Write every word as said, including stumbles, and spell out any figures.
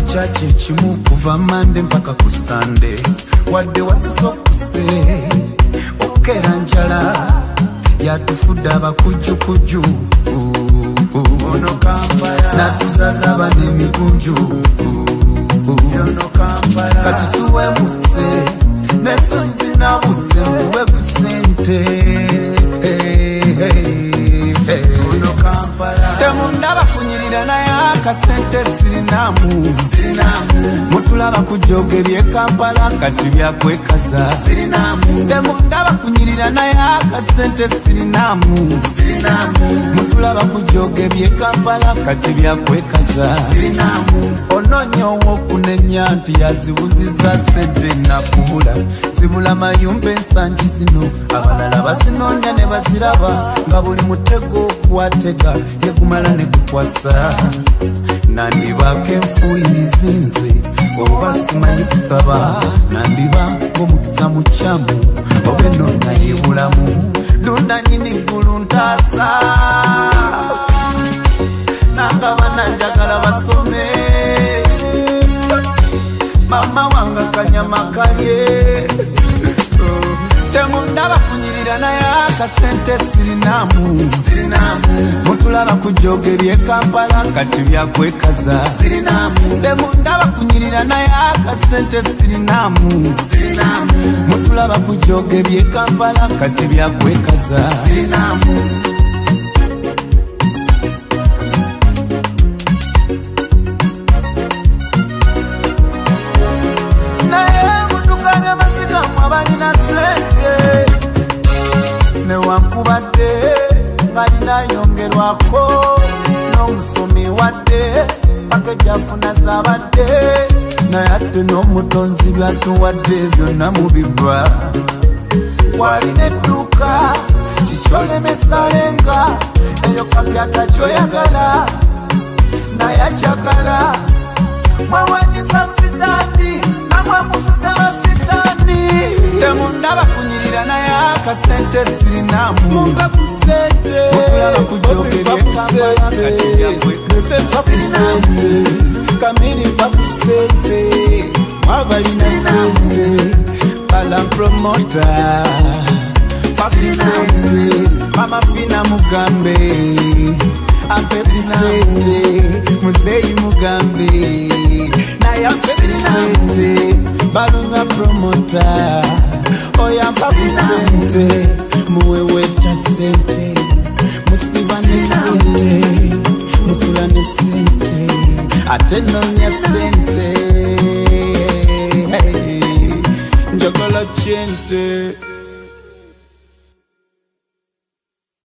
chache chimu kuva Mande mpaka ku Sunday wadde wasosokuse okera njala yatufudde abakujjukuju ono Kampala natuzaza bane migunju ono Kampala kati tuwe muse nesunzi na muse tuwe kusente ono Kampala temundaba kunyirira naye akasente sirinamu mutulaba kujoge bye Kampala kati byakwekaza temundaba kunyirira naye akasente sirinamu mutulaba kujoge bye Kampala kati byakwekaza ononyo wokunenya nti yazibuziza sente nakubula zibula mayumba ensangi zino abalala bazinoonya ne baziraba nga buli mutego kwatega yekumala ne kukwasa nandibaako enfuuyirizi nze oba simanyi kusaba nandiba ng'omukisa mukyamu oba enoonya yebulamu lunda nyini ggulu ntaasa nanga bana njagala basome mama wanga kanyama kalye temundaba kunyirira naye akasente sirinamu mutulaba kujoge bye Kampala kati byakwekaza temundaba kunyirira naye akasente sirinamu mutulaba kujoge bye Kampala kati byakwekaza newankubadde ngalinayongerwako n'omusomi wadde pakejafuna zabadde naye ate n'omutonzi byatuwadde byonna mubibwa walina edduuka kikyolemesalenga eyo kapyata kyoyagala naye akyagala mwewanyisa sitani namwe mufusa basitani temundaba kunyirira naye akasente sirinamu mumba kusente mutulaba kujoge bye Kampala kati byakwekaza kamini bakusente mwabalina sente bala promota pakusente mama fina mugambe ampe kusente muzeyi mugambe naye ampe kusente balunga promota oyampa kusente muweweta sente musibane sente musulane sente ate nonya sente njagala chente